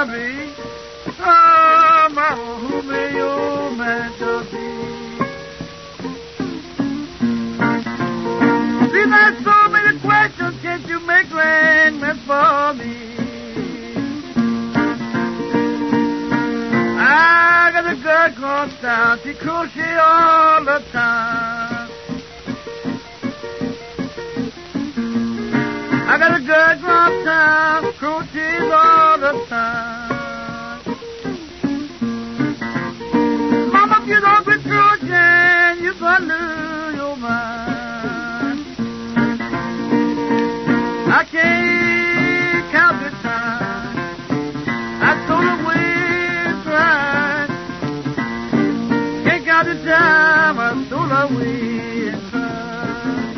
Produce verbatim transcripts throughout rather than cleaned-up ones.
I be? Oh, mama, who may you meant to be? See, there's so many questions, can't you make arrangements for me? I got a girl called down, she crochet all the time. I got a girl called down, crochets all the time. Mama, if you don't quit crocheting, you're gonna lose your mind. I can't count the time I told her we tried. Can't count the time I told her we tried.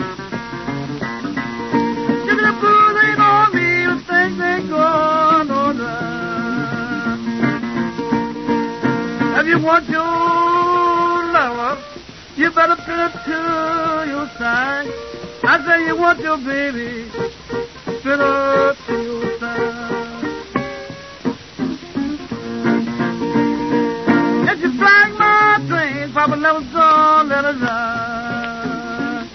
If the blues ain't on me, the things ain't going on right. If you want your lover, you better put it to your side. I say you want your baby, put her to your side. If you flag my train, Papa never saw let her ride.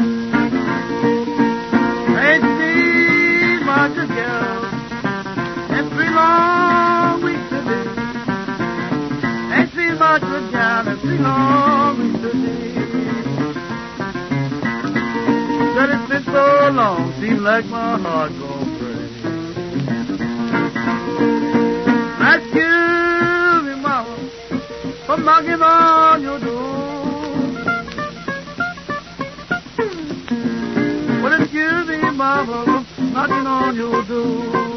Ain't seen much of girl in three long weeks today. Ain't seen much of girl in three long weeks today. That it's been so long, seems like my heart gon' break. Excuse me, mama, for knocking on your door. Well, excuse me, mama, for knocking on your door.